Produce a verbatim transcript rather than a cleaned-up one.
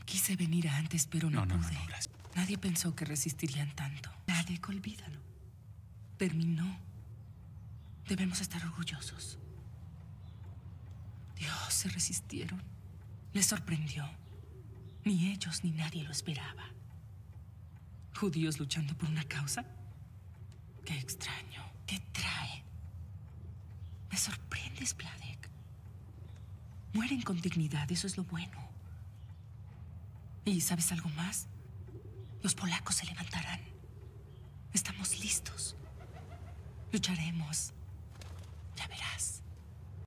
Quise venir antes, pero no, No, no, pude. no, no, gracias. Nadie pensó que resistirían tanto. Nadie, olvídalo. Terminó. Debemos estar orgullosos. Dios, se resistieron. Les sorprendió. Ni ellos ni nadie lo esperaba. ¿Judíos luchando por una causa? Qué extraño. ¿Qué trae? Me sorprendes, Vladek. Mueren con dignidad, eso es lo bueno. ¿Y sabes algo más? Los polacos se levantarán. Estamos listos. Lucharemos. Ya verás.